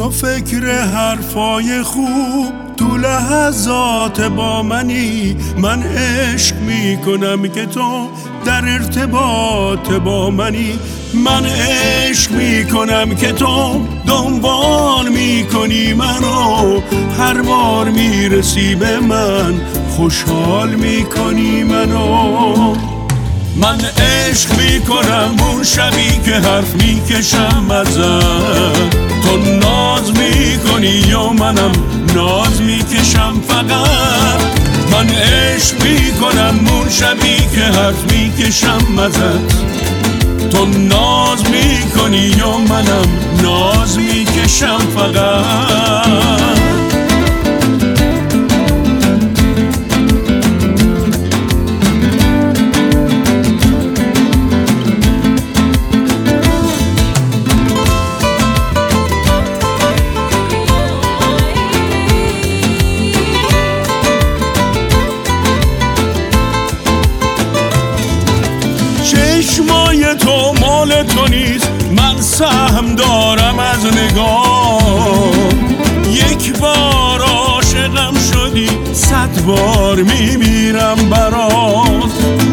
تو فکر حرفای خوب تو لحظات با منی. من عشق میکنم که تو در ارتباط با منی. من عشق میکنم که تو دنبال میکنی منو. هر بار میرسی به من خوشحال میکنی منو. من عشق میکنم اون شبی که حرف میکشم ازت. تو ناز میکنی یا منم ناز میکشم فقط. من عشق میکنم اون شبی که حرف میکشم ازت. تو ناز میکنی یا منم ناز میکشم فقط. چشمای تو مال تو نیست، من سهم دارم از نگاه. یک بار عاشقم شدی 100 بار میمیرم برات.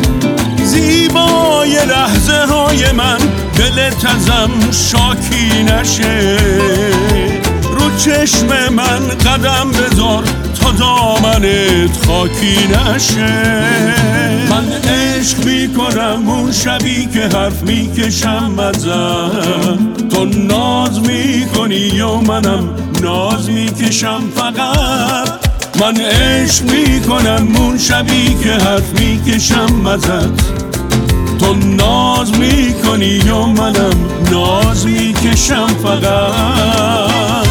زیبای لحظه های من دلت ازم شاکی نشه. رو چشم من قدم بذار تا دامنت خاکی نشه. من عشق میکنم اون شبی که حرف میکشم ازت. تو ناز میکنی یا منم ناز میکشم فقط. من عشق میکنم اون شبی که حرف میکشم ازت. تو ناز میکنی یا منم ناز میکشم فقط.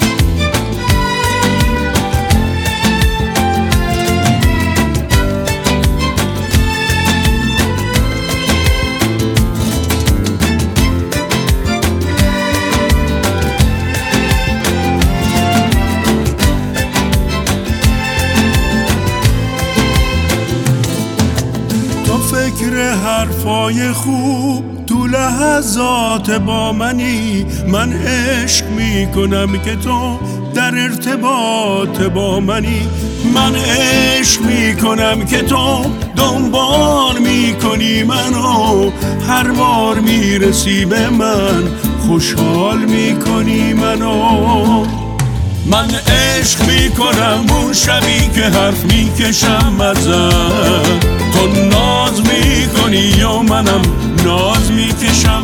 فکر حرفای خوب تو لحظات با منی. من عشق میکنم که تو در ارتباط با منی. من عشق میکنم که تو دنبال میکنی منو. هر بار میرسی به من خوشحال میکنی منو. من عشق میکنم اون شبی که حرف میکشم ازت. تو ناز میکنی یا منم ناز میکشم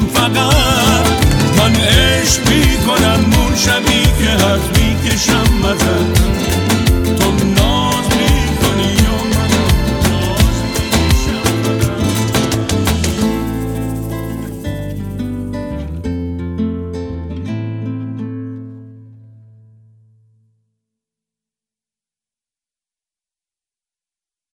فقط. من عشق میکنم اون شبی که حرف میکشم ازت.